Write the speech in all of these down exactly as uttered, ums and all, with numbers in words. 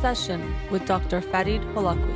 Session with Doctor Farid Holakwi.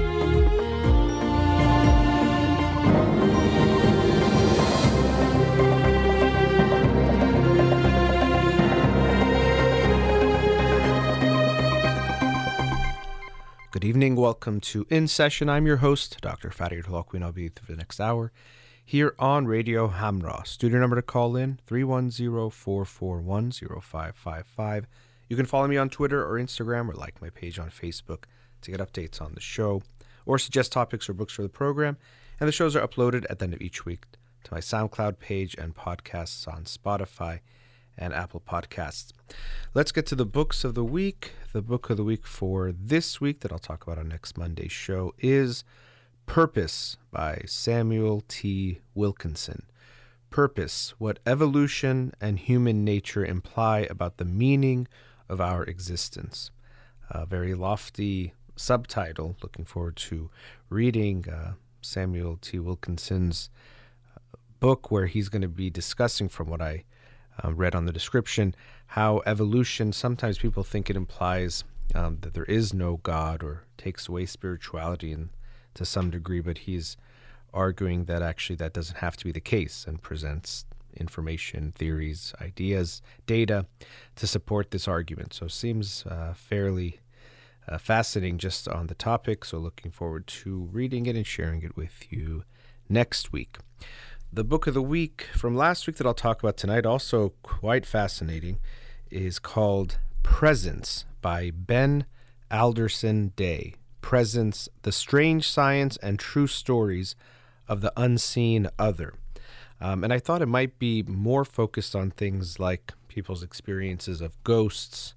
Good evening. Welcome to In Session. I'm your host, Doctor Farid Holakwi, and I'll be for the next hour here on Radio Hamra. Studio number to call in, three one zero, four four one, zero five five five. You can follow me on Twitter or Instagram or like my page on Facebook to get updates on the show or suggest topics or books for the program. And the shows are uploaded at the end of each week to my SoundCloud page and podcasts on Spotify and Apple Podcasts. Let's get to the books of the week. The book of the week for this week that I'll talk about on next Monday's show is Purpose by Samuel T. Wilkinson. Purpose, what evolution and human nature imply about the meaning of our existence. A very lofty subtitle. Looking forward to reading uh, Samuel T. Wilkinson's uh, book, where he's going to be discussing, from what I uh, read on the description, how evolution, sometimes people think it implies um, that there is no God or takes away spirituality in, to some degree, but he's arguing that actually that doesn't have to be the case and presents information, theories, ideas, data to support this argument. So it seems uh, fairly uh, fascinating just on the topic. So looking forward to reading it and sharing it with you next week. The book of the week from last week that I'll talk about tonight, also quite fascinating, is called Presence by Ben Alderson Day. Presence, the strange science and true stories of the unseen other. Um, and I thought it might be more focused on things like people's experiences of ghosts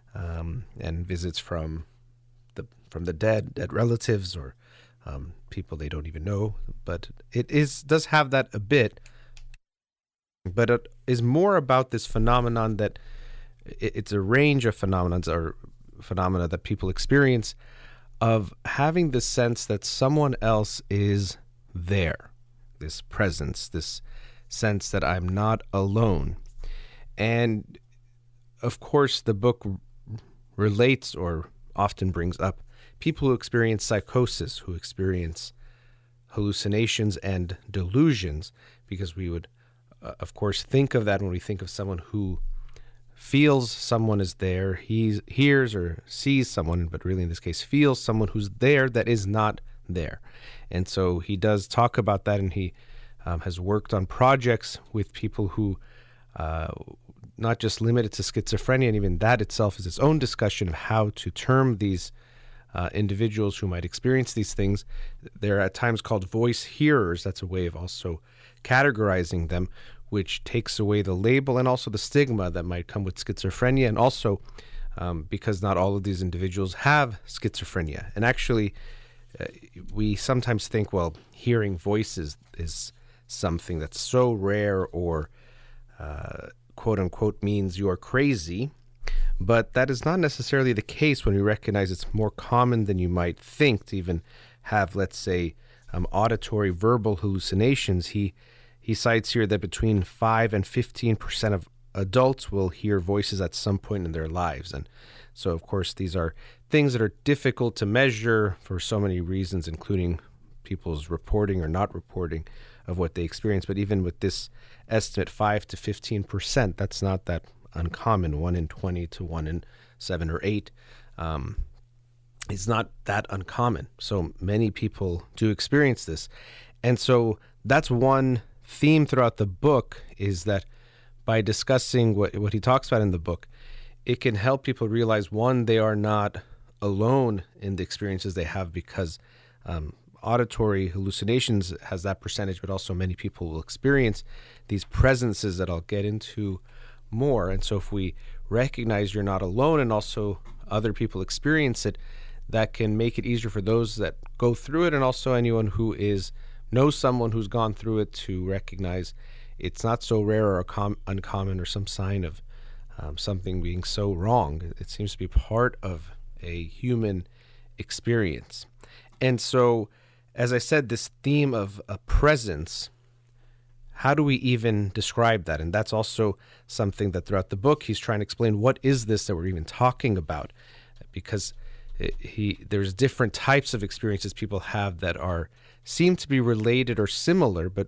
um, and visits from the from the dead, dead relatives, or um, people they don't even know. But it is does have that a bit, but it is more about this phenomenon that it, it's a range of phenomena or phenomena that people experience of having the sense that someone else is there. This presence, this sense that I'm not alone. And of course, the book relates or often brings up people who experience psychosis, who experience hallucinations and delusions, because we would, uh, of course, think of that when we think of someone who feels someone is there, he hears or sees someone, but really in this case feels someone who's there that is not there. And so he does talk about that, and he um, has worked on projects with people who uh, not just limited to schizophrenia, and even that itself is its own discussion of how to term these uh, individuals who might experience these things. They're at times called voice hearers. That's a way of also categorizing them, which takes away the label and also the stigma that might come with schizophrenia, and also um, because not all of these individuals have schizophrenia. And actually, uh, we sometimes think, well, hearing voices is something that's so rare or uh, quote-unquote means you're crazy, but that is not necessarily the case when we recognize it's more common than you might think to even have, let's say, um, auditory verbal hallucinations. He He cites here that between five and fifteen percent of adults will hear voices at some point in their lives. And so, of course, these are things that are difficult to measure for so many reasons, including people's reporting or not reporting of what they experience. But even with this estimate, five to fifteen percent, that's not that uncommon. one in twenty to one in seven or eight. Um, it's not that uncommon. So many people do experience this. And so that's one theme throughout the book, is that by discussing what what he talks about in the book, it can help people realize, one, they are not alone in the experiences they have, because um, auditory hallucinations has that percentage, but also many people will experience these presences that I'll get into more. And so if we recognize you're not alone and also other people experience it, that can make it easier for those that go through it, and also anyone who is knows someone who's gone through it, to recognize it's not so rare or com- uncommon or some sign of um, something being so wrong. It seems to be part of a human experience. And so, as I said, this theme of a presence, how do we even describe that? And that's also something that throughout the book he's trying to explain, what is this that we're even talking about? Because he there's different types of experiences people have that are seem to be related or similar, but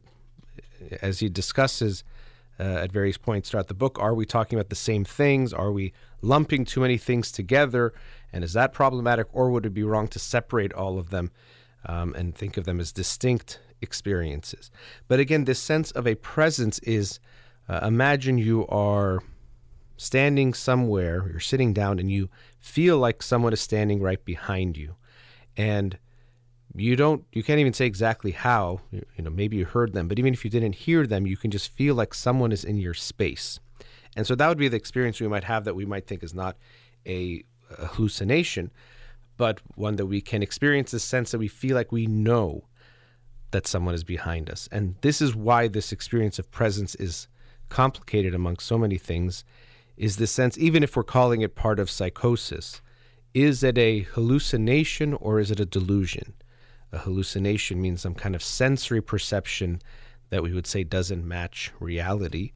as he discusses uh, at various points throughout the book, are we talking about the same things? Are we lumping too many things together? And is that problematic, or would it be wrong to separate all of them um, and think of them as distinct experiences? But again, this sense of a presence is, uh, imagine you are standing somewhere, you're sitting down, and you feel like someone is standing right behind you. And you don't, you can't even say exactly how, you, you know, maybe you heard them, but even if you didn't hear them, you can just feel like someone is in your space. And so that would be the experience we might have that we might think is not a, a hallucination, but one that we can experience, the sense that we feel like we know that someone is behind us. And this is why this experience of presence is complicated among so many things, is the sense, even if we're calling it part of psychosis, is it a hallucination or is it a delusion? A hallucination means some kind of sensory perception that we would say doesn't match reality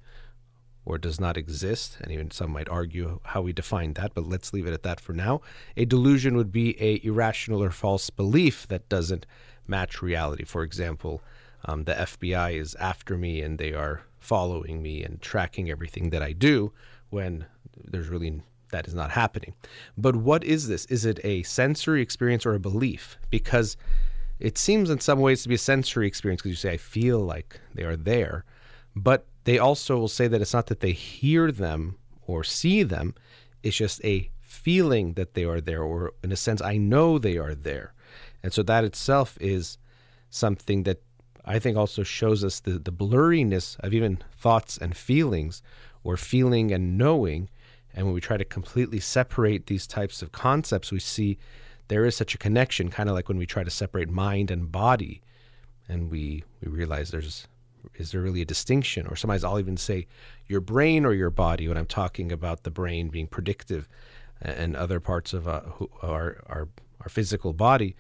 or does not exist. And even some might argue how we define that, but let's leave it at that for now. A delusion would be a irrational or false belief that doesn't match reality. For example, um, the F B I is after me and they are following me and tracking everything that I do, when there's really, that is not happening. But what is this? Is it a sensory experience or a belief? Because it seems in some ways to be a sensory experience, because you say, I feel like they are there. But they also will say that it's not that they hear them or see them. It's just a feeling that they are there, or in a sense, I know they are there. And so that itself is something that I think also shows us the, the blurriness of even thoughts and feelings, or feeling and knowing. And when we try to completely separate these types of concepts, we see there is such a connection, kind of like when we try to separate mind and body, and we, we realize there's, is there really a distinction? Or sometimes I'll even say your brain or your body when I'm talking about the brain being predictive and other parts of uh, who, our, our, our physical body.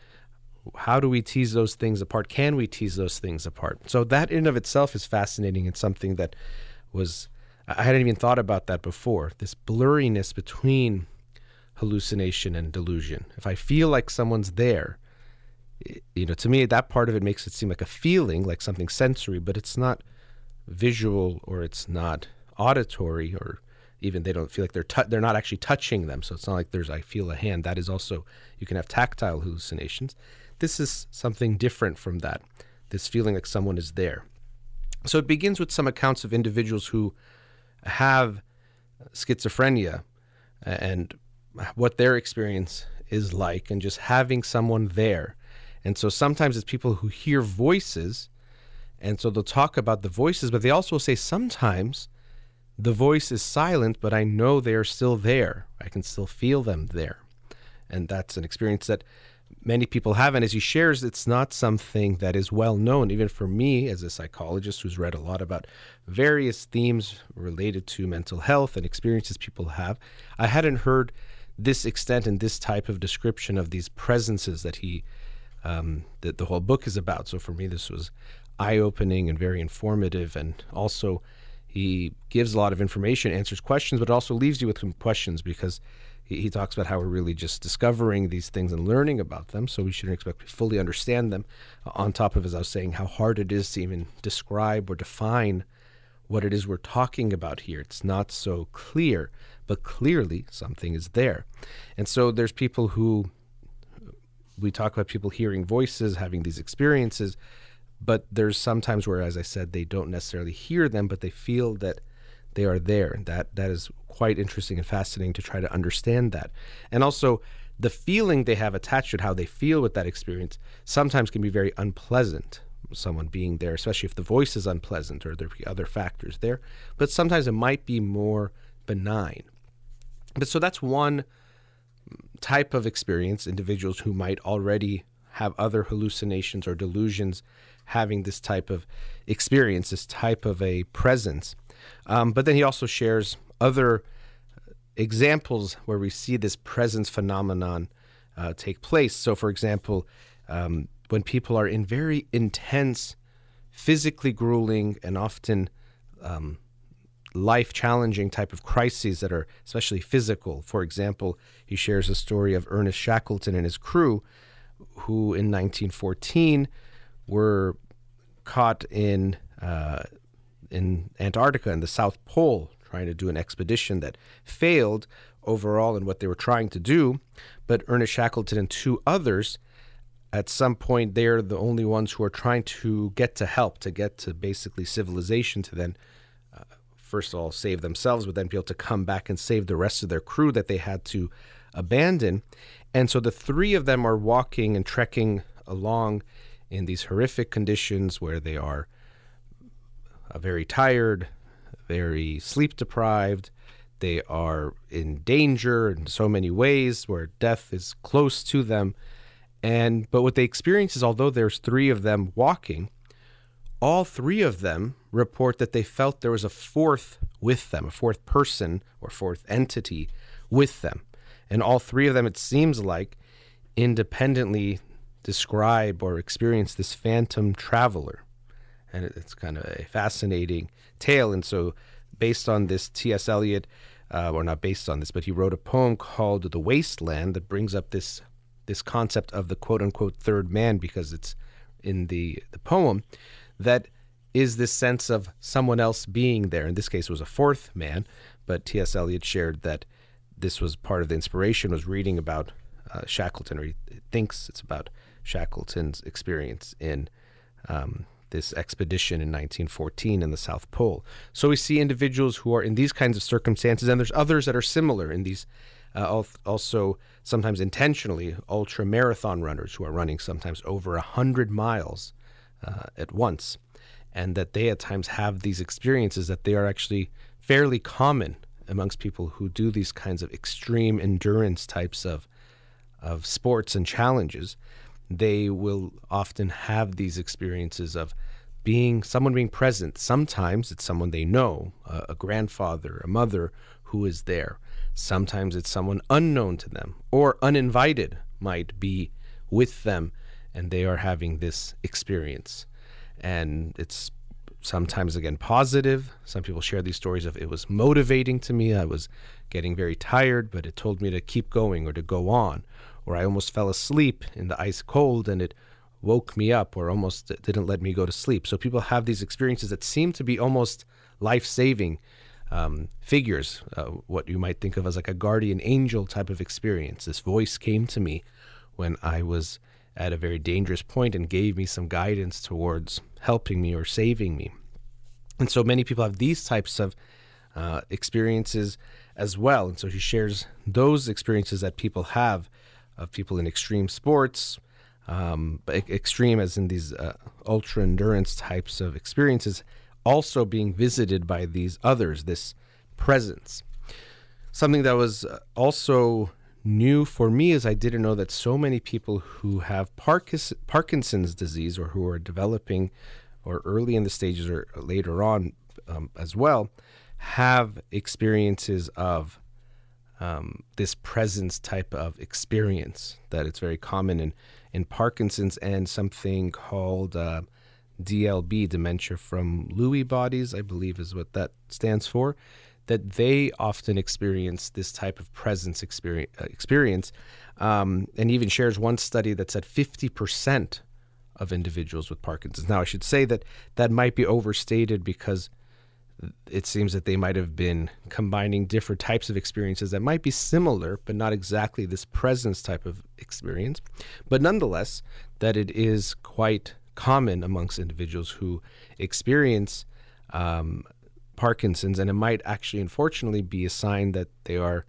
How do we tease those things apart? Can we tease those things apart? So that in of itself is fascinating, and something that was, I hadn't even thought about that before, this blurriness between hallucination and delusion. If I feel like someone's there, you know, to me, that part of it makes it seem like a feeling, like something sensory, but it's not visual, or it's not auditory, or even they don't feel like they're tu- they're not actually touching them. So it's not like there's, I feel a hand. That is also, you can have tactile hallucinations. This is something different from that, this feeling like someone is there. So it begins with some accounts of individuals who have schizophrenia and what their experience is like, and just having someone there. And so sometimes it's people who hear voices, and so they'll talk about the voices, but they also say sometimes the voice is silent, but I know they are still there. I can still feel them there. And that's an experience that many people have. And as he shares, it's not something that is well known, even for me as a psychologist who's read a lot about various themes related to mental health and experiences people have. I hadn't heard this extent and this type of description of these presences that he, um, that the whole book is about. So for me, this was eye-opening and very informative. And also he gives a lot of information, answers questions, but also leaves you with some questions, because he, he talks about how we're really just discovering these things and learning about them. So we shouldn't expect to fully understand them. Uh, on top of, as I was saying, how hard it is to even describe or define what it is we're talking about here. It's not so clear, but clearly something is there. And so there's people who, we talk about people hearing voices, having these experiences, but there's sometimes where, as I said, they don't necessarily hear them, but they feel that they are there. And that, that is quite interesting and fascinating to try to understand that. And also the feeling they have attached to it, how they feel with that experience, sometimes can be very unpleasant. Someone being there, especially if the voice is unpleasant or there be other factors there, but sometimes it might be more benign. But so that's one type of experience, individuals who might already have other hallucinations or delusions having this type of experience, this type of a presence. Um, but then he also shares other examples where we see this presence phenomenon uh, take place. So for example, um, when people are in very intense, physically grueling, and often um, life-challenging type of crises that are especially physical. For example, he shares a story of Ernest Shackleton and his crew, who in nineteen fourteen were caught in uh, in Antarctica, in the South Pole, trying to do an expedition that failed overall in what they were trying to do. But Ernest Shackleton and two others, at some point, they're the only ones who are trying to get to help, to get to basically civilization, to then, uh, first of all, save themselves, but then be able to come back and save the rest of their crew that they had to abandon. And so the three of them are walking and trekking along in these horrific conditions where they are uh, very tired, very sleep deprived. They are in danger in so many ways, where death is close to them. And but what they experience is, although there's three of them walking, all three of them report that they felt there was a fourth with them, a fourth person or fourth entity with them. And all three of them, it seems like, independently describe or experience this phantom traveler. And it's kind of a fascinating tale. And so based on this, T S. Eliot, uh, or not based on this, but he wrote a poem called The Wasteland that brings up this this concept of the quote-unquote third man, because it's in the, the poem, that is this sense of someone else being there. In this case, it was a fourth man, but T S. Eliot shared that this was part of the inspiration, was reading about uh, Shackleton, or he thinks it's about Shackleton's experience in um, this expedition in nineteen fourteen in the South Pole. So we see individuals who are in these kinds of circumstances, and there's others that are similar in these, uh, also sometimes intentionally, ultra marathon runners who are running sometimes over a hundred miles uh, at once, and that they at times have these experiences that they are actually fairly common amongst people who do these kinds of extreme endurance types of of sports and challenges. They will often have these experiences of being someone being present. Sometimes it's someone they know, a, a grandfather, a mother who is there. Sometimes it's someone unknown to them or uninvited might be with them, and they are having this experience. And it's sometimes, again, positive. Some people share these stories of, it was motivating to me. I was getting very tired, but it told me to keep going or to go on. Or I almost fell asleep in the ice cold and it woke me up, or almost didn't let me go to sleep. So people have these experiences that seem to be almost life-saving um, figures, uh, what you might think of as like a guardian angel type of experience. This voice came to me when I was at a very dangerous point and gave me some guidance towards helping me or saving me. And so many people have these types of uh, experiences as well. And so he shares those experiences that people have, of people in extreme sports, um, but extreme as in these uh, ultra endurance types of experiences, also being visited by these others, this presence. Something that was also new for me is I didn't know that so many people who have Parkis- Parkinson's disease, or who are developing or early in the stages or later on um, as well, have experiences of um, this presence type of experience, that it's very common in, in Parkinson's, and something called uh, D L B, dementia from Lewy bodies, I believe is what that stands for, that they often experience this type of presence experience. Uh, experience. Um, and even shares one study that said fifty percent of individuals with Parkinson's. Now, I should say that that might be overstated, because it seems that they might have been combining different types of experiences that might be similar, but not exactly this presence type of experience. But nonetheless, that it is quite common amongst individuals who experience um, Parkinson's, and it might actually, unfortunately, be a sign that they are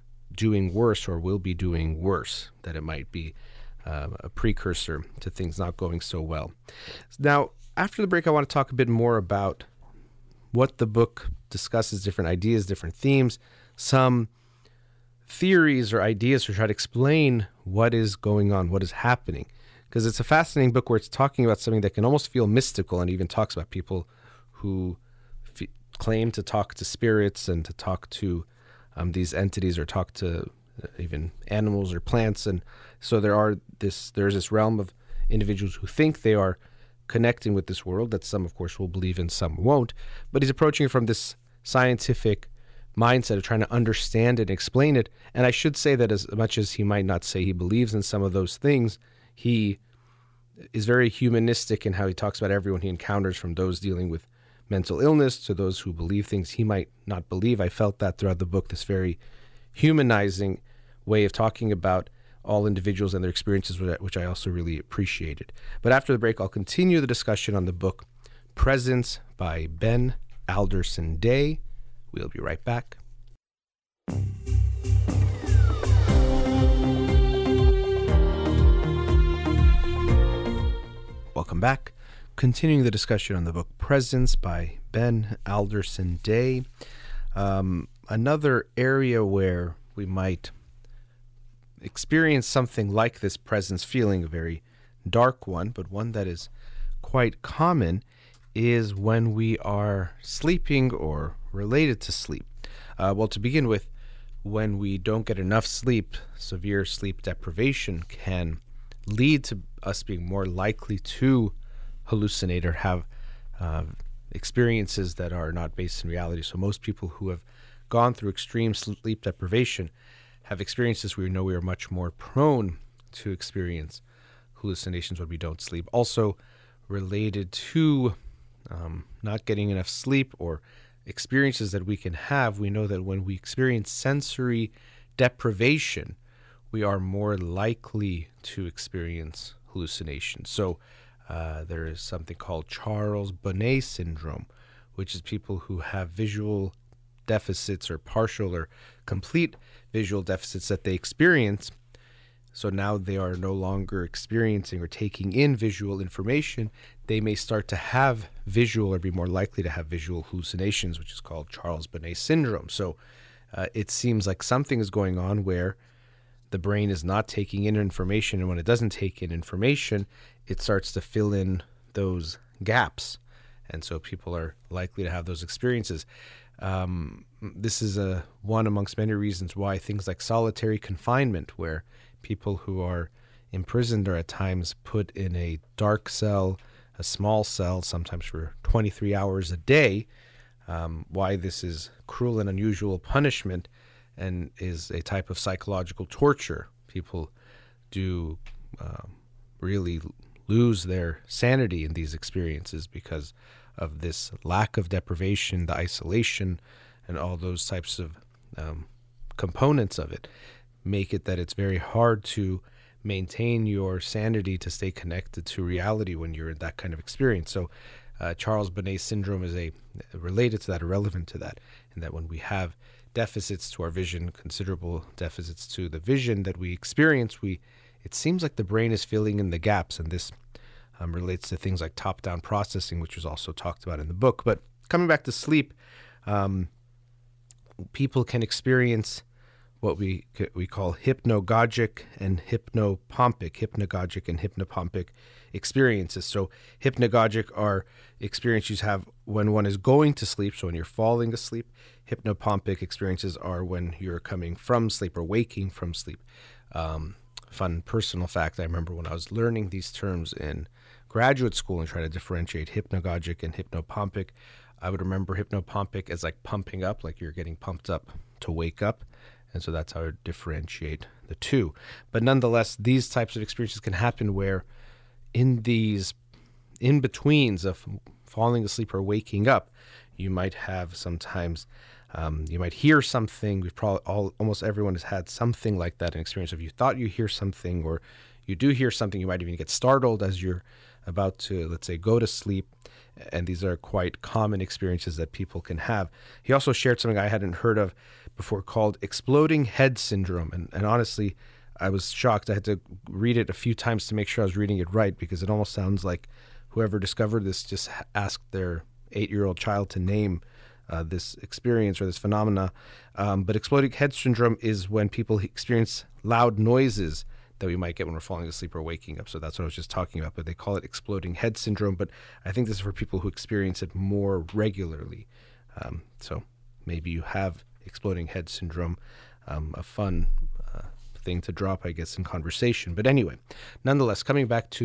doing worse or will be doing worse, that it might be uh, a precursor to things not going so well. Now, after the break, I want to talk a bit more about what the book discusses, different ideas, different themes, some theories or ideas to try to explain what is going on, what is happening. Because it's a fascinating book where it's talking about something that can almost feel mystical, and even talks about people who f- claim to talk to spirits and to talk to um, these entities, or talk to even animals or plants. And so there are this, there's this realm of individuals who think they are connecting with this world, that some, of course, will believe in, some won't. But he's approaching it from this scientific mindset of trying to understand it and explain it. And I should say that as much as he might not say he believes in some of those things, he is very humanistic in how he talks about everyone he encounters, from those dealing with mental illness to those who believe things he might not believe. I felt that throughout the book, this very humanizing way of talking about all individuals and their experiences, which I also really appreciated. But after the break, I'll continue the discussion on the book Presence by Ben Alderson Day. We'll be right back. Welcome back. Continuing the discussion on the book Presence by Ben Alderson Day. Um, another area where we might experience something like this presence feeling, a very dark one, but one that is quite common, is when we are sleeping or related to sleep. Uh, well, to begin with, when we don't get enough sleep, severe sleep deprivation can lead to us being more likely to hallucinate or have uh, experiences that are not based in reality. So most people who have gone through extreme sleep deprivation have experiences where we know we are much more prone to experience hallucinations when we don't sleep. Also related to um, not getting enough sleep or experiences that we can have, we know that when we experience sensory deprivation, we are more likely to experience hallucinations. So uh, there is something called Charles Bonnet syndrome, which is people who have visual deficits or partial or complete visual deficits that they experience. So now they are no longer experiencing or taking in visual information. They may start to have visual or be more likely to have visual hallucinations, which is called Charles Bonnet syndrome. So uh, it seems like something is going on where the brain is not taking in information, and when it doesn't take in information, it starts to fill in those gaps. And so people are likely to have those experiences. Um, this is a one amongst many reasons why things like solitary confinement, where people who are imprisoned are at times put in a dark cell, a small cell, sometimes for twenty-three hours a day, um, why this is cruel and unusual punishment and is a type of psychological torture. People do um, really lose their sanity in these experiences because of this lack of deprivation, the isolation, and all those types of um, components of it make it that it's very hard to maintain your sanity to stay connected to reality when you're in that kind of experience. So uh, Charles Bonnet syndrome is a related to that, or relevant to that, in that when we have deficits to our vision, considerable deficits to the vision that we experience, we it seems like the brain is filling in the gaps, and this Um, relates to things like top-down processing, which was also talked about in the book. But coming back to sleep, um, people can experience what we we call hypnagogic and hypnopompic, hypnagogic and hypnopompic experiences. So hypnagogic are experiences you have when one is going to sleep, so when you're falling asleep. Hypnopompic experiences are when you're coming from sleep or waking from sleep. Um, fun personal fact, I remember when I was learning these terms in graduate school and trying to differentiate hypnagogic and hypnopompic, I would remember hypnopompic as like pumping up, like you're getting pumped up to wake up. And so that's how I would differentiate the two. But nonetheless, these types of experiences can happen where in these in-betweens of falling asleep or waking up, you might have sometimes, um, you might hear something. We've probably all, almost everyone has had something like that, an experience of you thought you hear something, or you do hear something. You might even get startled as you're about to, let's say, go to sleep. And these are quite common experiences that people can have. He also shared something I hadn't heard of before called exploding head syndrome. And, and honestly, I was shocked. I had to read it a few times to make sure I was reading it right, because it almost sounds like whoever discovered this just asked their eight-year-old child to name uh, this experience or this phenomena. Um, but exploding head syndrome is when people experience loud noises that we might get when we're falling asleep or waking up. So that's what I was just talking about, but they call it exploding head syndrome. But I think this is for people who experience it more regularly. Um, so maybe you have exploding head syndrome, um, a fun uh, thing to drop, I guess, in conversation. But anyway, nonetheless, coming back to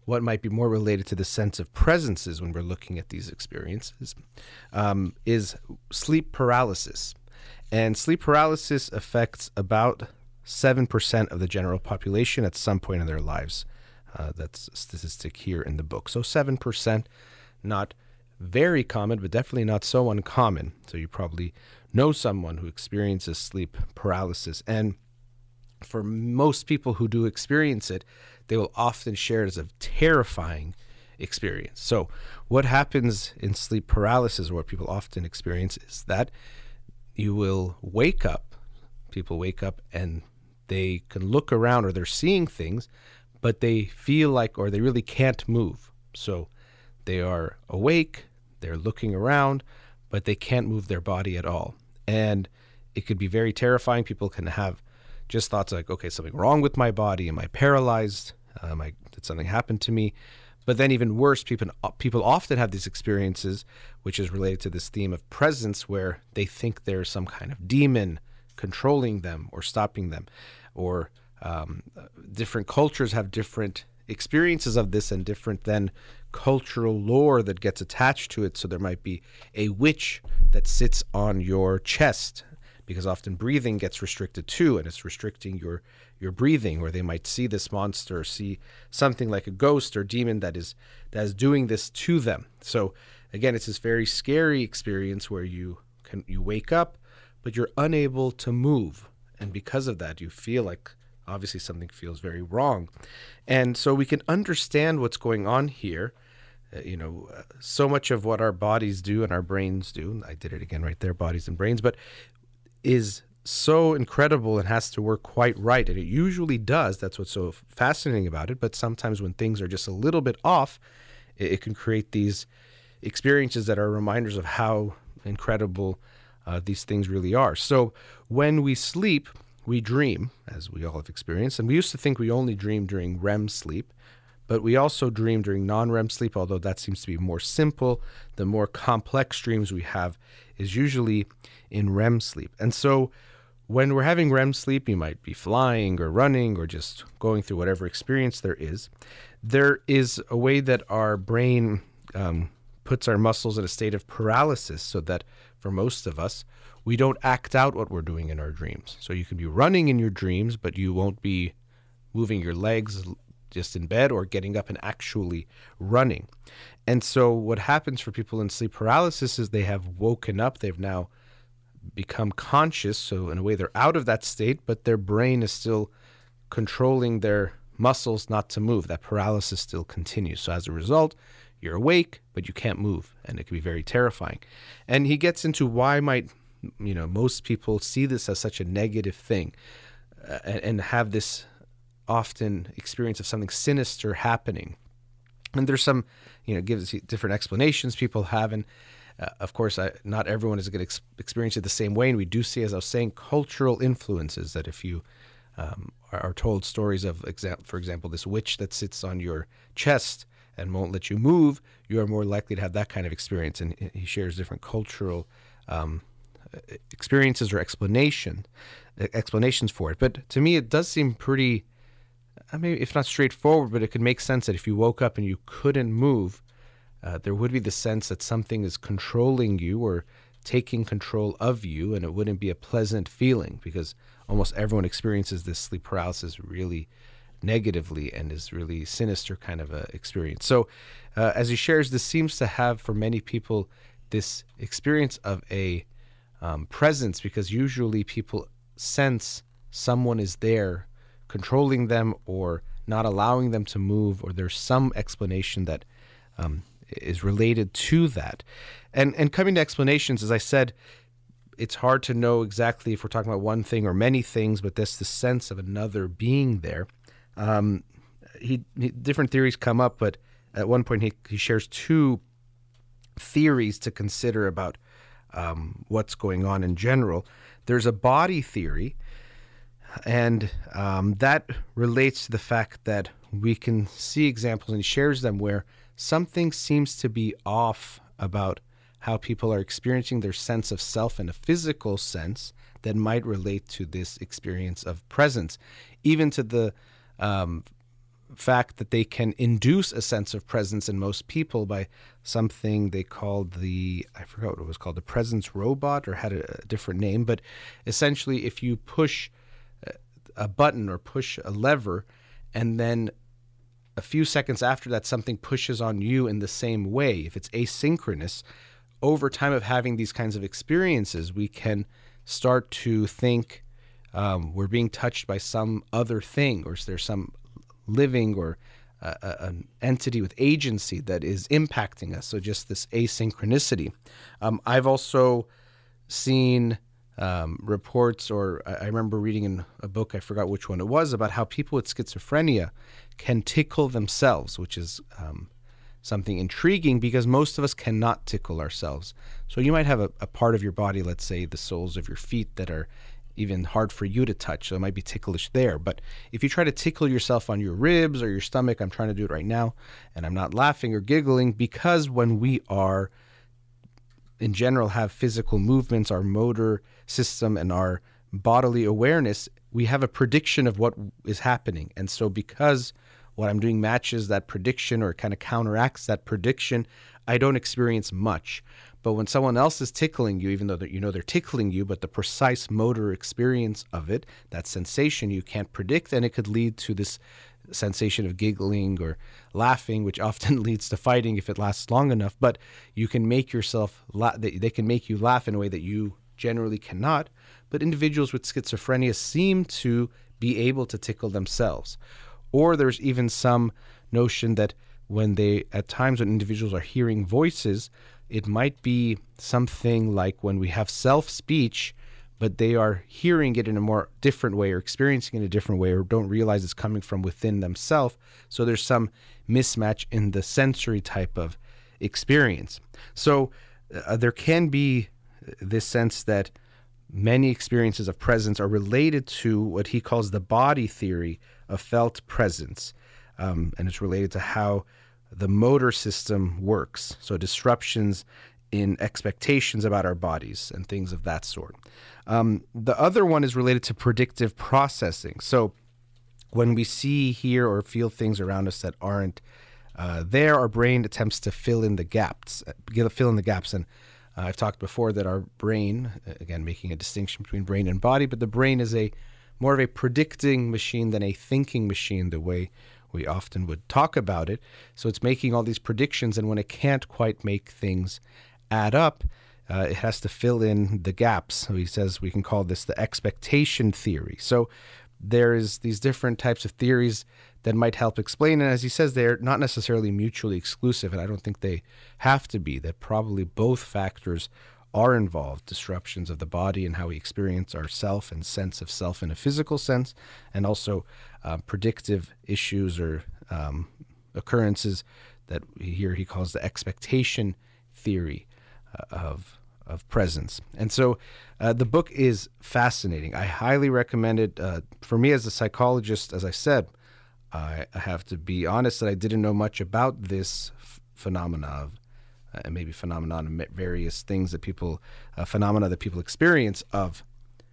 what might be more related to the sense of presences when we're looking at these experiences, um, is sleep paralysis. And sleep paralysis affects about seven percent of the general population at some point in their lives. Uh, that's a statistic here in the book. So seven percent, not very common, but definitely not so uncommon. So you probably know someone who experiences sleep paralysis. And for most people who do experience it, they will often share it as a terrifying experience. So what happens in sleep paralysis, or what people often experience, is that you will wake up, people wake up and they can look around, or they're seeing things, but they feel like, or they really can't move. So they are awake, they're looking around, but they can't move their body at all. And it could be very terrifying. People can have just thoughts like, okay, something wrong with my body. Am I paralyzed? Um, I, did something happen to me? But then even worse, people people often have these experiences, which is related to this theme of presence, where they think there's some kind of demon controlling them or stopping them. Or um, different cultures have different experiences of this, and different then cultural lore that gets attached to it. So there might be a witch that sits on your chest, because often breathing gets restricted too, and it's restricting your your breathing. Or they might see this monster, or see something like a ghost or demon that is that is doing this to them. So again, it's this very scary experience where you can you wake up, but you're unable to move, and because of that, you feel like obviously something feels very wrong. And so we can understand what's going on here. Uh, you know, uh, so much of what our bodies do and our brains do, I did it again right there, bodies and brains, but is so incredible and has to work quite right. And it usually does. That's what's so fascinating about it. But sometimes when things are just a little bit off, it, it can create these experiences that are reminders of how incredible uh, these things really are. So when we sleep, we dream, as we all have experienced. And we used to think we only dream during R E M sleep, but we also dream during non-R E M sleep, although that seems to be more simple. The more complex dreams we have is usually in R E M sleep. And so when we're having R E M sleep, you might be flying or running or just going through whatever experience there is. There is a way that our brain um, puts our muscles in a state of paralysis, so that for most of us, we don't act out what we're doing in our dreams. So you can be running in your dreams, but you won't be moving your legs just in bed or getting up and actually running. And so what happens for people in sleep paralysis is they have woken up, they've now become conscious. So in a way, they're out of that state, but their brain is still controlling their muscles not to move. That paralysis still continues. So as a result, you're awake, but you can't move, and it can be very terrifying. And he gets into why might, you know, most people see this as such a negative thing, uh, and, and have this often experience of something sinister happening. And there's some, you know, gives different explanations people have. And uh, of course, I, not everyone is going to ex- experience it the same way. And we do see, as I was saying, cultural influences that if you um, are, are told stories of, exa- for example, this witch that sits on your chest and won't let you move, you are more likely to have that kind of experience. And he shares different cultural um, experiences or explanation, explanations for it. But to me, it does seem pretty, I mean, if not straightforward, but it could make sense that if you woke up and you couldn't move, uh, there would be the sense that something is controlling you or taking control of you, and it wouldn't be a pleasant feeling, because almost everyone experiences this sleep paralysis really negatively and is really sinister kind of a experience. So uh, as he shares, this seems to have for many people this experience of a um, presence, because usually people sense someone is there controlling them or not allowing them to move, or there's some explanation that um, is related to that. And and coming to explanations, as I said, it's hard to know exactly if we're talking about one thing or many things, but there's the sense of another being there. Um, he, he different theories come up, but at one point he, he shares two theories to consider about um, what's going on in general. There's a body theory, and um, that relates to the fact that we can see examples, and he shares them, where something seems to be off about how people are experiencing their sense of self in a physical sense that might relate to this experience of presence, even to the um, fact that they can induce a sense of presence in most people by something they called the, I forgot what it was called, the presence robot, or had a, a different name. But essentially, if you push a button or push a lever, and then a few seconds after that, something pushes on you in the same way, if it's asynchronous, over time of having these kinds of experiences, we can start to think um, we're being touched by some other thing, or there's some living or uh, an entity with agency that is impacting us. So just this asynchronicity. Um, I've also seen um, reports, or I remember reading in a book, I forgot which one it was, about how people with schizophrenia can tickle themselves, which is um, something intriguing because most of us cannot tickle ourselves. So you might have a, a part of your body, let's say the soles of your feet, that are even hard for you to touch, so it might be ticklish there. But if you try to tickle yourself on your ribs or your stomach, I'm trying to do it right now, and I'm not laughing or giggling, because when we are, in general, have physical movements, our motor system and our bodily awareness, we have a prediction of what is happening. And so because what I'm doing matches that prediction or kind of counteracts that prediction, I don't experience much. But when someone else is tickling you, even though you know they're tickling you, but the precise motor experience of it, that sensation, you can't predict, and it could lead to this sensation of giggling or laughing, which often leads to fighting if it lasts long enough. But you can make yourself, la- they can make you laugh in a way that you generally cannot. But individuals with schizophrenia seem to be able to tickle themselves. Or there's even some notion that when they, at times when individuals are hearing voices, it might be something like when we have self-speech, but they are hearing it in a more different way or experiencing it in a different way, or don't realize it's coming from within themselves. So there's some mismatch in the sensory type of experience. So uh, there can be this sense that many experiences of presence are related to what he calls the body theory of felt presence. Um, and it's related to how the motor system works. So disruptions in expectations about our bodies and things of that sort. Um, the other one is related to predictive processing. So when we see, hear, or feel things around us that aren't uh, there, our brain attempts to fill in the gaps, fill in the gaps. And uh, I've talked before that our brain, again, making a distinction between brain and body, but the brain is a more of a predicting machine than a thinking machine, the way we often would talk about it. So it's making all these predictions, and when it can't quite make things add up, uh, it has to fill in the gaps. So he says we can call this the expectation theory. So there's these different types of theories that might help explain, and as he says, they're not necessarily mutually exclusive, and I don't think they have to be, that probably both factors are involved, disruptions of the body and how we experience our self and sense of self in a physical sense, and also uh, predictive issues or um, occurrences that here he calls the expectation theory uh, of of presence. And so uh, the book is fascinating. I highly recommend it. Uh, for me as a psychologist, as I said, I, I have to be honest that I didn't know much about this f- phenomena of Uh, and maybe phenomenon and various things that people, uh, phenomena that people experience of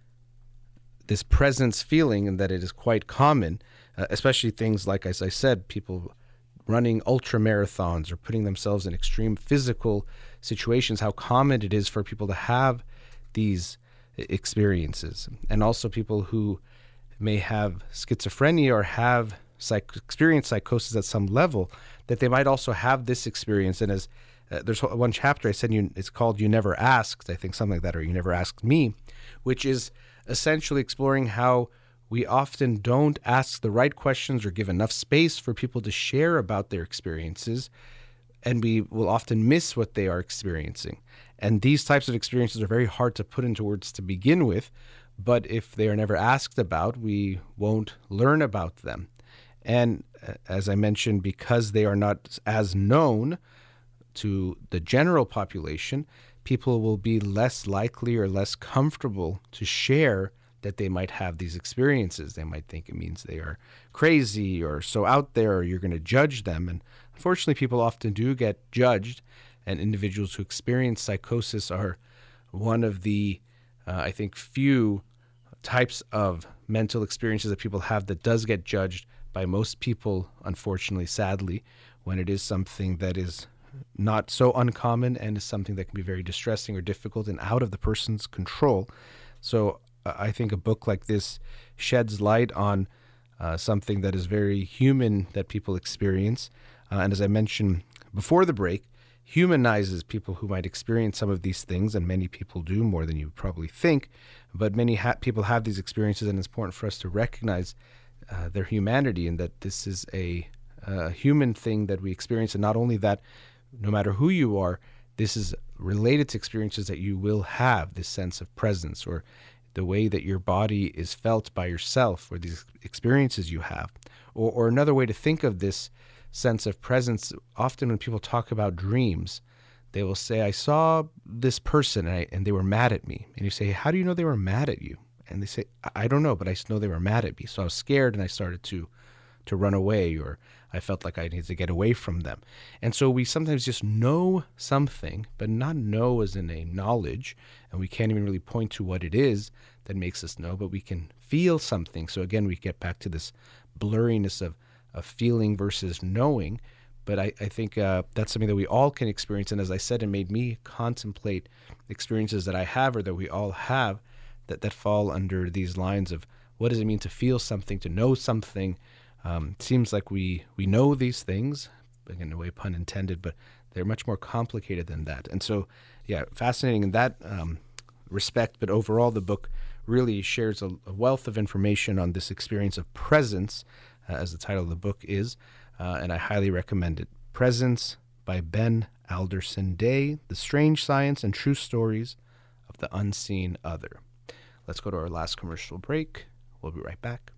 this presence feeling, and that it is quite common, uh, especially things like, as I said, people running ultra marathons or putting themselves in extreme physical situations, how common it is for people to have these experiences. And also people who may have schizophrenia or have psych- experienced psychosis at some level, that they might also have this experience. And as Uh, there's one chapter I said, you, it's called You Never Asked, I think something like that, or You Never Asked Me, which is essentially exploring how we often don't ask the right questions or give enough space for people to share about their experiences, and we will often miss what they are experiencing. And these types of experiences are very hard to put into words to begin with, but if they are never asked about, we won't learn about them. And uh, as I mentioned, because they are not as known to the general population, people will be less likely or less comfortable to share that they might have these experiences. They might think it means they are crazy or so out there, or you're going to judge them. And unfortunately, people often do get judged, and individuals who experience psychosis are one of the, uh, I think, few types of mental experiences that people have that does get judged by most people, unfortunately, sadly, when it is something that is not so uncommon and is something that can be very distressing or difficult and out of the person's control. So uh, I think a book like this sheds light on uh, something that is very human that people experience. Uh, and as I mentioned before the break, humanizes people who might experience some of these things, and many people do more than you probably think. But many ha- people have these experiences, and it's important for us to recognize uh, their humanity and that this is a, a human thing that we experience. And not only that, no matter who you are, this is related to experiences that you will have, this sense of presence or the way that your body is felt by yourself or these experiences you have. Or, or another way to think of this sense of presence, often when people talk about dreams, they will say, I saw this person and, I, and they were mad at me. And you say, how do you know they were mad at you? And they say, I don't know, but I just know they were mad at me. So I was scared and I started to to run away, or I felt like I needed to get away from them. And so we sometimes just know something, but not know as in a knowledge, and we can't even really point to what it is that makes us know, but we can feel something. So again, we get back to this blurriness of, of feeling versus knowing. But I, I think uh, that's something that we all can experience. And as I said, it made me contemplate experiences that I have or that we all have that, that fall under these lines of what does it mean to feel something, to know something. Um, it seems like we, we know these things, again, no way pun intended, but they're much more complicated than that. And so, yeah, fascinating in that um, respect. But overall, the book really shares a, a wealth of information on this experience of presence, uh, as the title of the book is, uh, and I highly recommend it. Presence by Ben Alderson Day, The Strange Science and True Stories of the Unseen Other. Let's go to our last commercial break. We'll be right back.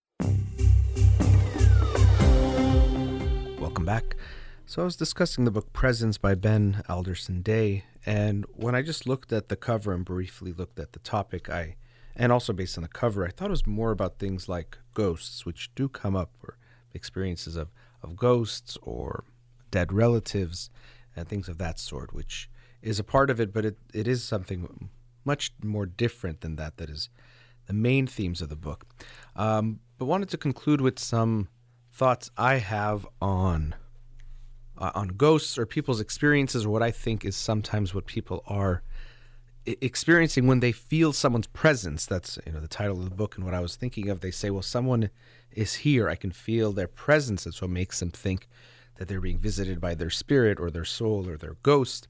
Welcome back. So I was discussing the book Presence by Ben Alderson Day, and when I just looked at the cover and briefly looked at the topic, I, and also based on the cover, I thought it was more about things like ghosts, which do come up, or experiences of, of ghosts or dead relatives and things of that sort, which is a part of it, but it, it is something much more different than that, that is the main themes of the book. Um, but wanted to conclude with some thoughts I have on uh, on ghosts or people's experiences, or what I think is sometimes what people are I- experiencing when they feel someone's presence. That's, you know, the title of the book, and what I was thinking of. They say, well, someone is here, I can feel their presence, and so it makes them think that they're being visited by their spirit or their soul or their ghost.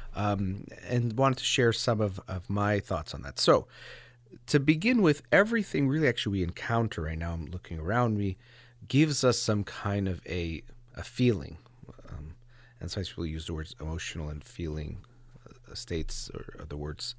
Um, and wanted to share some of, of my thoughts on that. So to begin with, everything really actually we encounter right now, I'm looking around me, gives us some kind of a a feeling. Um, and sometimes people use the words emotional and feeling uh, states, or, or the words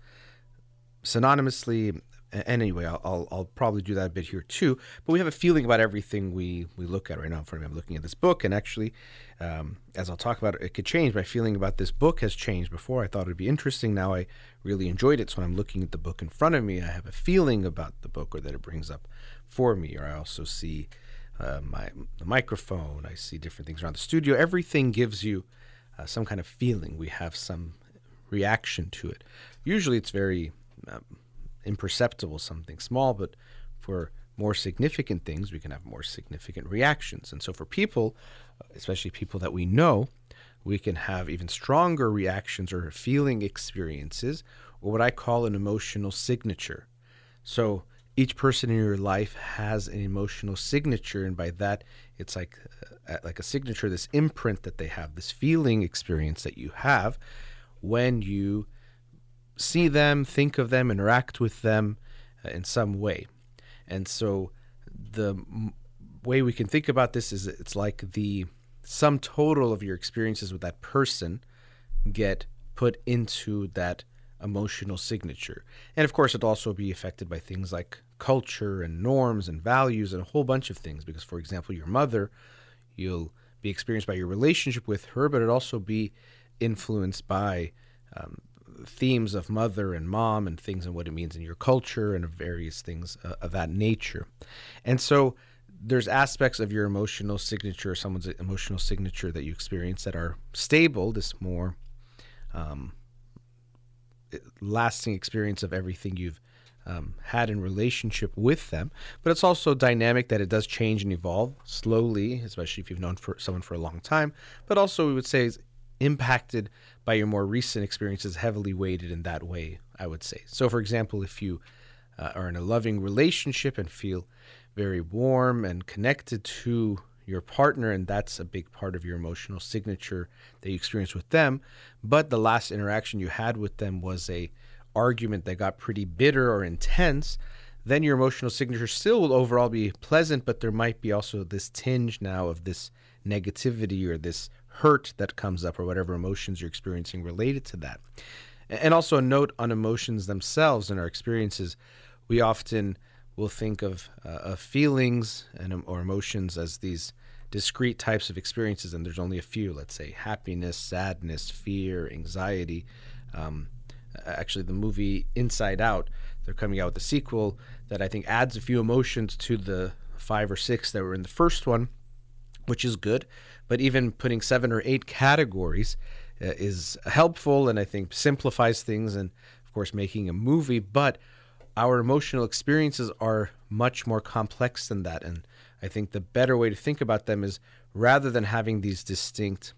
synonymously. Anyway, I'll, I'll I'll probably do that a bit here too. But we have a feeling about everything we, we look at right now in front of me. I'm looking at this book, and actually, um, as I'll talk about it, it could change. My feeling about this book has changed. Before I thought it would be interesting. Now I really enjoyed it. So when I'm looking at the book in front of me, I have a feeling about the book, or that it brings up for me. Or I also see uh, my the microphone. I see different things around the studio. Everything gives you uh, some kind of feeling. We have some reaction to it. Usually it's very Um, imperceptible, something small, but for more significant things, we can have more significant reactions. And so for people, especially people that we know, we can have even stronger reactions or feeling experiences, or what I call an emotional signature. So each person in your life has an emotional signature, and by that, it's like uh, like a signature, this imprint that they have, this feeling experience that you have when you see them, think of them, interact with them uh, in some way. And so the m- way we can think about this is it's like the sum total of your experiences with that person get put into that emotional signature. And of course, it'll also be affected by things like culture and norms and values and a whole bunch of things. Because, for example, your mother, you'll be experienced by your relationship with her, but it'll also be influenced by um, themes of mother and mom and things and what it means in your culture and various things uh, of that nature. And so there's aspects of your emotional signature, someone's emotional signature that you experience that are stable, this more um, lasting experience of everything you've um, had in relationship with them. But it's also dynamic that it does change and evolve slowly, especially if you've known for someone for a long time. But also, we would say, is impacted by your more recent experiences, heavily weighted in that way, I would say. So, for example, if you uh, are in a loving relationship and feel very warm and connected to your partner, and that's a big part of your emotional signature that you experience with them, but the last interaction you had with them was a argument that got pretty bitter or intense, then your emotional signature still will overall be pleasant, but there might be also this tinge now of this negativity or this hurt that comes up, or whatever emotions you're experiencing related to that. And also a note on emotions themselves and our experiences. We often will think of, uh, of feelings and or emotions as these discrete types of experiences, and there's only a few. Let's say happiness, sadness, fear, anxiety. Um, actually, the movie Inside Out, they're coming out with a sequel that I think adds a few emotions to the five or six that were in the first one, which is good. But even putting seven or eight categories uh, is helpful, and I think simplifies things, and of course making a movie. But our emotional experiences are much more complex than that. And I think the better way to think about them is, rather than having these distinct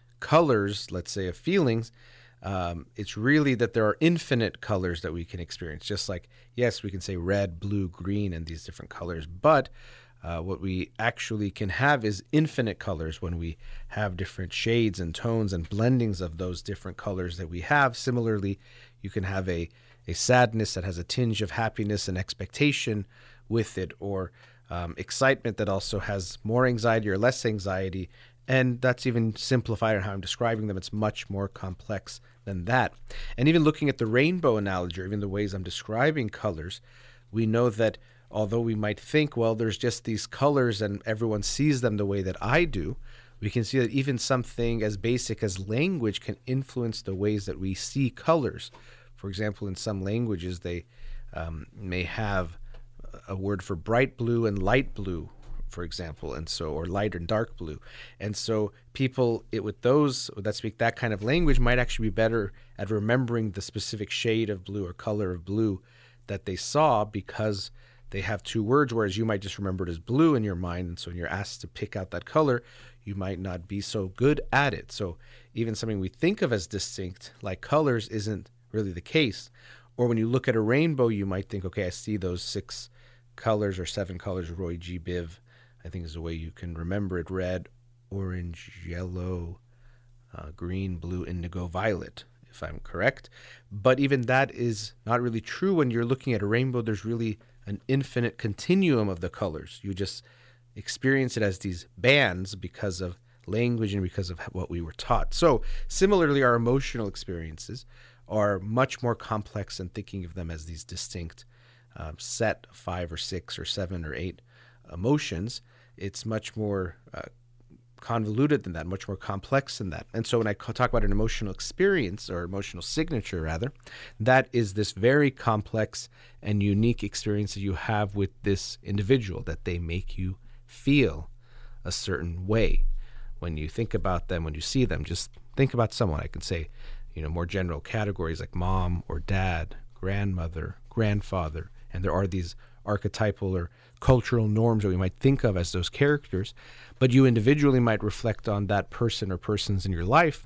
colors, let's say, of feelings, um, it's really that there are infinite colors that we can experience. Just like, yes, we can say red, blue, green, and these different colors. But uh, what we actually can have is infinite colors when we have different shades and tones and blendings of those different colors that we have. Similarly, you can have a a sadness that has a tinge of happiness and expectation with it, or um, excitement that also has more anxiety or less anxiety. And that's even simplified in how I'm describing them. It's much more complex than that. And even looking at the rainbow analogy, or even the ways I'm describing colors, we know that although we might think, well, there's just these colors and everyone sees them the way that I do, we can see that even something as basic as language can influence the ways that we see colors. For example, in some languages, they um, may have a word for bright blue and light blue, for example, and so, or light and dark blue. And so people it, with those that speak that kind of language might actually be better at remembering the specific shade of blue or color of blue that they saw, because they have two words, whereas you might just remember it as blue in your mind. And so when you're asked to pick out that color, you might not be so good at it. So even something we think of as distinct, like colors, isn't really the case. Or when you look at a rainbow, you might think, okay, I see those six colors or seven colors. Roy G. Biv, I think, is the way you can remember it: red, orange, yellow, uh, green, blue, indigo, violet, if I'm correct. But even that is not really true. When you're looking at a rainbow, there's really an infinite continuum of the colors. You just experience it as these bands because of language and because of what we were taught. So similarly, our emotional experiences are much more complex than thinking of them as these distinct uh, set five or six or seven or eight emotions. It's much more uh, convoluted than that, much more complex than that. And so when I talk about an emotional experience, or emotional signature rather, that is this very complex and unique experience that you have with this individual, that they make you feel a certain way. When you think about them, when you see them, just think about someone. I can say, you know, more general categories like mom or dad, grandmother, grandfather, and there are these archetypal or cultural norms that we might think of as those characters, but you individually might reflect on that person or persons in your life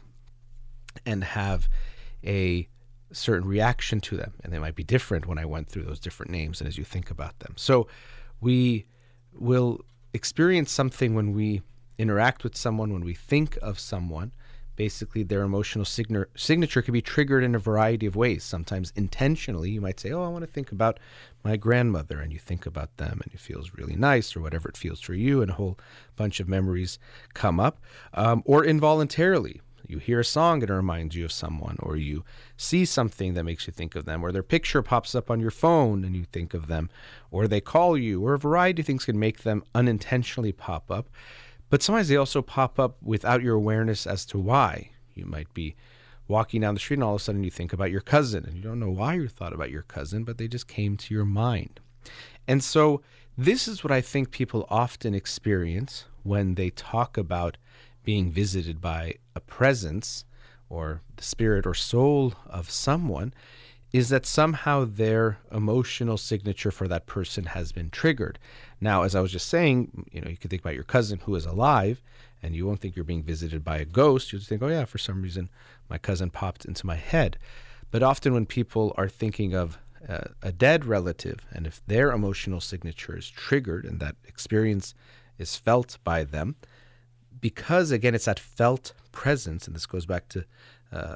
and have a certain reaction to them, and they might be different when I went through those different names and as you think about them. So we will experience something when we interact with someone, when we think of someone. Basically, their emotional sign- signature can be triggered in a variety of ways. Sometimes intentionally, you might say, oh, I want to think about my grandmother, and you think about them and it feels really nice, or whatever it feels for you, and a whole bunch of memories come up. Um, or involuntarily, you hear a song and it reminds you of someone, or you see something that makes you think of them, or their picture pops up on your phone and you think of them, or they call you, or a variety of things can make them unintentionally pop up. But sometimes they also pop up without your awareness as to why. You might be walking down the street and all of a sudden you think about your cousin, and you don't know why you thought about your cousin, but they just came to your mind. And so this is what I think people often experience when they talk about being visited by a presence or the spirit or soul of someone, is that somehow their emotional signature for that person has been triggered. Now, as I was just saying, you know, you could think about your cousin who is alive, and you won't think you're being visited by a ghost. You'll just think, oh yeah, for some reason my cousin popped into my head. But often when people are thinking of uh, a dead relative, and if their emotional signature is triggered and that experience is felt by them, because again, it's that felt presence, and this goes back to uh,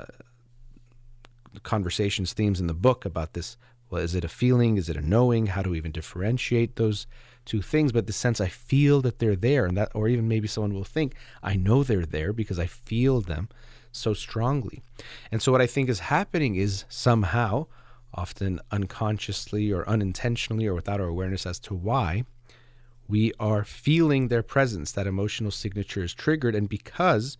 conversations, themes in the book about this. Well, is it a feeling? Is it a knowing? How do we even differentiate those two things? But the sense I feel that they're there, and that, or even maybe someone will think, I know they're there because I feel them so strongly. And so what I think is happening is somehow, often unconsciously or unintentionally or without our awareness as to why, we are feeling their presence. That emotional signature is triggered, and because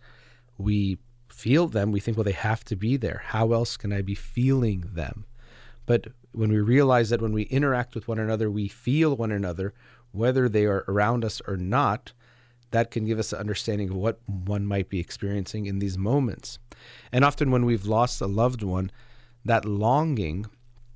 we feel them, we think, well, they have to be there. How else can I be feeling them? But when we realize that when we interact with one another, we feel one another, whether they are around us or not, that can give us an understanding of what one might be experiencing in these moments. And often when we've lost a loved one, that longing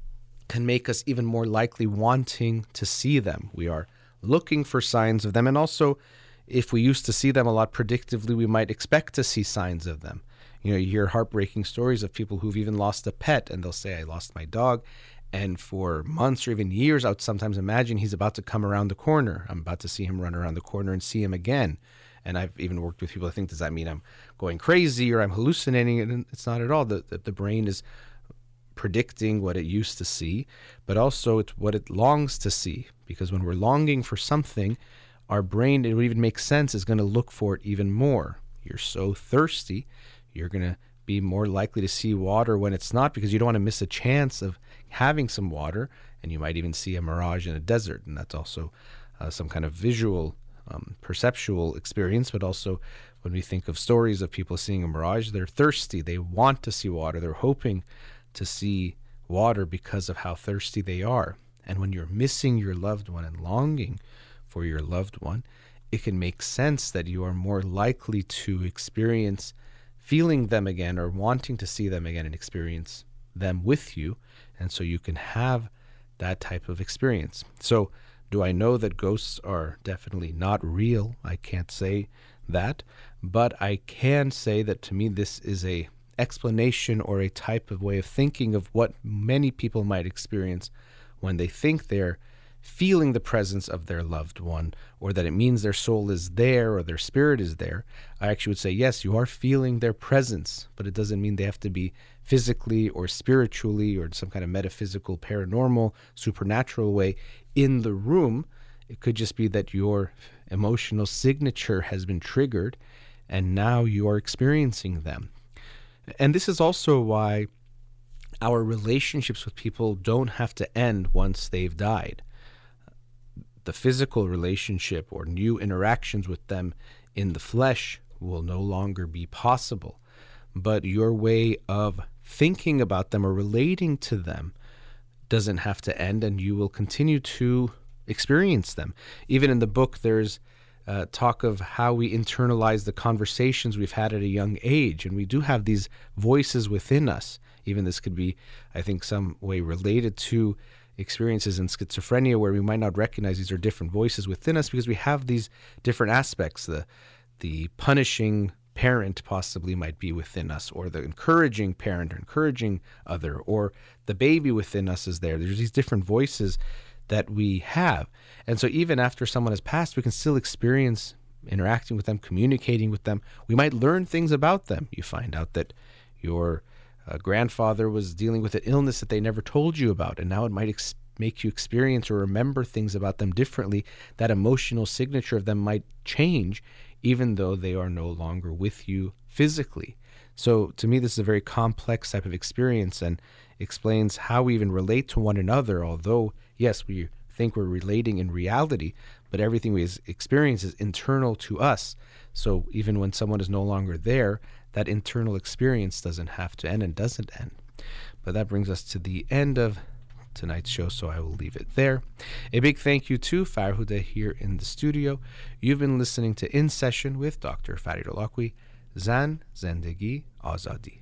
can make us even more likely wanting to see them. We are looking for signs of them. And also, if we used to see them a lot predictively, we might expect to see signs of them. You know, you hear heartbreaking stories of people who've even lost a pet, and they'll say, I lost my dog. And for months or even years, I would sometimes imagine he's about to come around the corner. I'm about to see him run around the corner and see him again. And I've even worked with people that think, does that mean I'm going crazy or I'm hallucinating? And it's not at all. The, the, the brain is predicting what it used to see, but also it's what it longs to see. Because when we're longing for something, our brain, it would even make sense, is going to look for it even more. You're so thirsty, you're going to be more likely to see water when it's not, because you don't want to miss a chance of having some water. And you might even see a mirage in a desert, and that's also uh, some kind of visual, um, perceptual experience. But also when we think of stories of people seeing a mirage, they're thirsty, they want to see water, they're hoping to see water because of how thirsty they are. And when you're missing your loved one and longing for your loved one, it can make sense that you are more likely to experience feeling them again or wanting to see them again and experience them with you. And so you can have that type of experience. So do I know that ghosts are definitely not real? I can't say that, but I can say that to me this is a explanation or a type of way of thinking of what many people might experience when they think they're feeling the presence of their loved one, or that it means their soul is there or their spirit is there. I actually would say, yes, you are feeling their presence, but it doesn't mean they have to be physically or spiritually or some kind of metaphysical, paranormal, supernatural way in the room. It could just be that your emotional signature has been triggered and now you are experiencing them. And this is also why our relationships with people don't have to end once they've died. The physical relationship or new interactions with them in the flesh will no longer be possible. But your way of thinking about them or relating to them doesn't have to end, and you will continue to experience them. Even in the book, there's uh, talk of how we internalize the conversations we've had at a young age, and we do have these voices within us. Even this could be, I think, some way related to experiences in schizophrenia, where we might not recognize these are different voices within us because we have these different aspects. The the punishing parent possibly might be within us, or the encouraging parent or encouraging other, or the baby within us is there. There's these different voices that we have. And so even after someone has passed, we can still experience interacting with them, communicating with them. We might learn things about them. You find out that your uh, grandfather was dealing with an illness that they never told you about, and now it might ex- make you experience or remember things about them differently. That emotional signature of them might change, even though they are no longer with you physically. So to me, this is a very complex type of experience and explains how we even relate to one another, although, yes, we think we're relating in reality, but everything we experience is internal to us. So even when someone is no longer there, that internal experience doesn't have to end and doesn't end. But that brings us to the end of tonight's show, so I will leave it there. A big thank you to Farhuda here in the studio. You've been listening to In Session with Doctor Farid Holakwi. Zan Zendegi Azadi.